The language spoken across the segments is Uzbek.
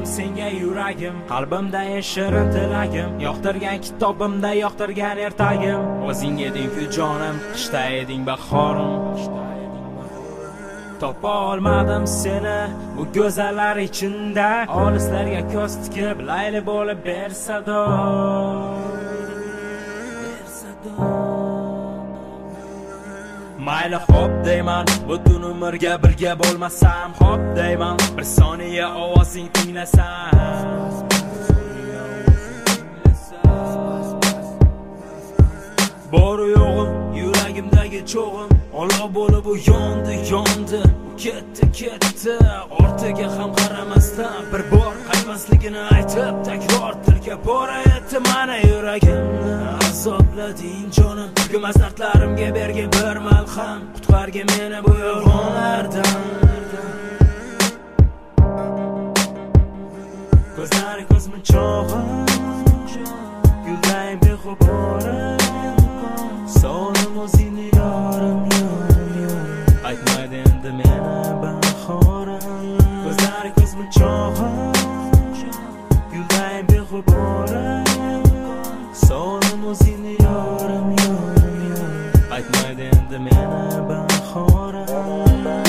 senga yuragim, qalbimda shirin tilagim, yoqtirgan kitobimda yoqtirgan ertagim. O'zing eding-ku jonim, qishda eding bahorim. Topa olmadim seni bu go'zallar ichida, olislarga ko'z tikib layli bo'lib bersado. Mayli hop deyman, butun umrga birga bo'lmasam, hop deyman, bir soniya ovozing tinglasam. Bor yo'g'im, yuragimdagi cho'g'im, olov bo'lib u yondi, ketdi, ortiga ham qaramasdan bir bor qaytmasligini aytib, takror tilga bora etdi mana yuragimni. Azoblading jonim, tugamas dardlarimga bergin bir malham, qutqargin meni bu yolg'onlardan. Ko'zlari ko'zmin chog'im, guldayim bexubora, solim o'zingni yorim, aytmaydi endi meni bahorim. Ko'zlari ko'zmin chog'im, guldayim bexubora, solim o'zingni yorim, aytmaydi endi meni bahorim.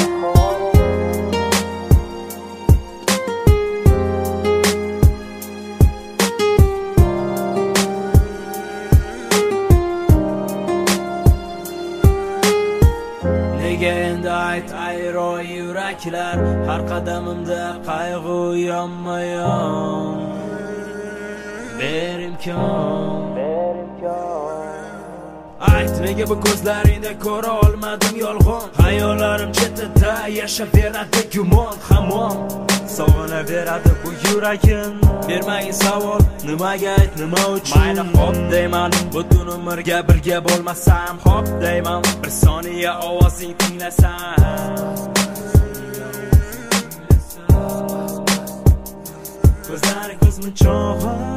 Nega endi ayt ayro yuraklar, har qadamimda qayg'u yonma-yon. Ber imkon. Ayt nega bu ko'zlaringda ko'ra olmadim yolg'on, hayollarim chetida yashab beradi gumon hamon. Sog'inaveradi bu yuragim, bermagin savol, nimaga ayt, nima uchun? Mayli hop deyman, butun umrga birga bo'lmasam, hop deyman, bir soniya ovozing tinglasam. Ko'zlari ko'zmin chog'im,